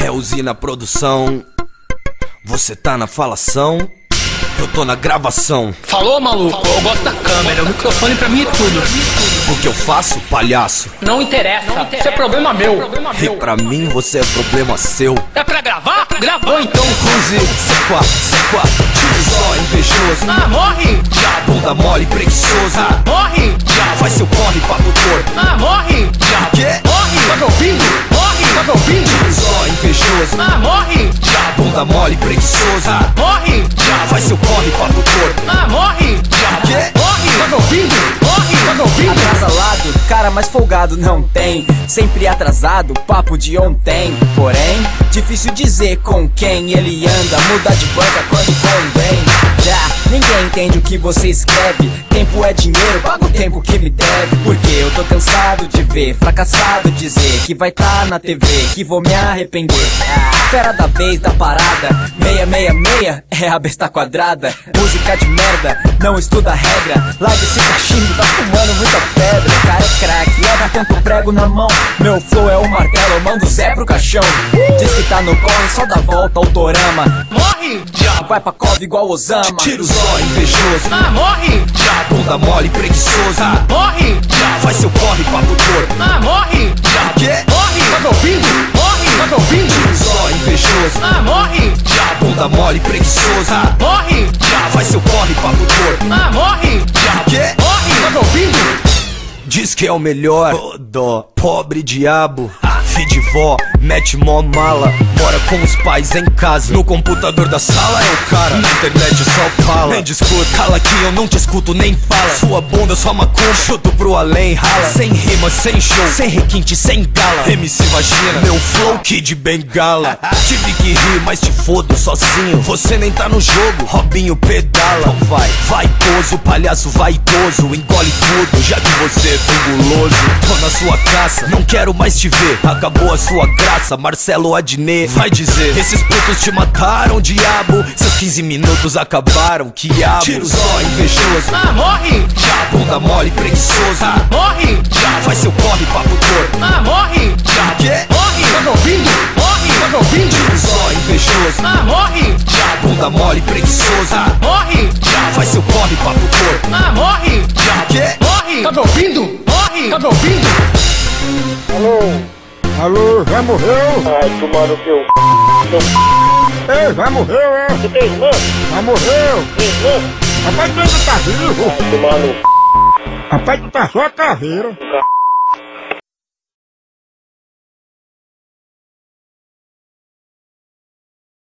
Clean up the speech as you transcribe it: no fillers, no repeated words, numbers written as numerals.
É usina produção. Você tá na falação, eu tô na gravação. Falou, maluco? Eu gosto da câmera, o microfone pra mim é tudo. O que eu faço, palhaço? Não interessa, isso é problema meu. E pra mim você é problema seu. É pra gravar? Gravou então. Cruze, C4, tira o zóio invejoso. Ah, morre, diabo. Bunda mole, preguiçoso. Morre, diabo. Faz seu corre, papo torto. Ah, morre, diabo. Quê? Morre. Tá me ouvindo? Morre. Tá me ouvindo? Tira o zóio invejoso. Ah, morre, diabo. Bunda mole, preguiçoso. Morre, diabo. Faz seu corre, papo torto. Ah, morre, diabo. Quê? Morre. Tá me ouvindo? Morre. Tá me ouvindo? Atrasalado, cara mais folgado não tem. Sempre atrasado, papo de ontem. Porém, difícil dizer com quem ele anda. Muda de banca quando convém. Já, ninguém entende o que você escreve. Tempo é dinheiro, paga o tempo que me deve. Porque eu tô cansado de ver fracassado dizer que vai tá na TV, que vou me arrepender. Fera da vez, da parada 666 é a besta quadrada. Música de merda, não estuda regra. Larga esse cachimbo, tá fumando muita pedra. Cara é craque, leva tanto prego na mão. Meu flow é o martelo, eu mando Zé pro caixão. Diz que tá no corre, só dá volta ao Torama. Morre, diabo. Vai pra cova igual Osama. Tira o zóio invejoso. Ah, morre, diabo. Bunda mole, preguiçoso. Morre, diabo. Faz seu corre, papo torto. Ah, morre, diabo. Quê? Morre. Tá me ouvindo? Morre. Tá me ouvindo? Tira o zóio invejoso. Ah, morre, diabo. Bunda mole, preguiçoso. Morre, diabo. Faz seu corre, papo torto. Ah, morre, diabo. Quê? Morre. Tá me ouvindo? Diz que é o melhor, oh, dó, pobre diabo. Filho de vó, mete mó mala. Mora com os pais em casa. No computador da sala é o cara. Na internet só fala. Nem discuta, cala que eu não te escuto nem fala. Sua bunda, sua macumba, chuto pro além, rala. Sem rima, sem show, sem requinte, sem gala. MC vagina, meu flow, Kid Bengala. Tive que rir, mas te fodo sozinho. Você nem tá no jogo, Robinho pedala. Então vai poso, palhaço vaidoso. Engole tudo, já que você é guloso. Tô na sua caça, não quero mais te ver. Acabou a sua graça, Marcelo Adnet vai dizer: esses putos te mataram, diabo. Seus 15 minutos acabaram, quiabo. Tira o zóio invejoso. Ah, morre, diabo. Bunda mole, preguiçoso. Morre, diabo. Faz seu corre, papo torto. Ah, morre, diabo. Quê? Morre. Tá me ouvindo? Morre. Tá me ouvindo? Tira o zóio invejoso. Ah, morre, diabo. Bunda mole, preguiçoso. Morre, diabo. Faz seu corre, papo torto. Ah, morre, diabo. Quê? Morre. Tá me ouvindo? Morre. Tá me ouvindo? Alô? Alô, já morreu? Ai, tomar no seu Ei, já morreu, é? Você tem irmã? Já morreu? Tem irmã? Rapaz, tu ainda tá vivo? Ai, tomar no Rapaz, tu tá só a caveira.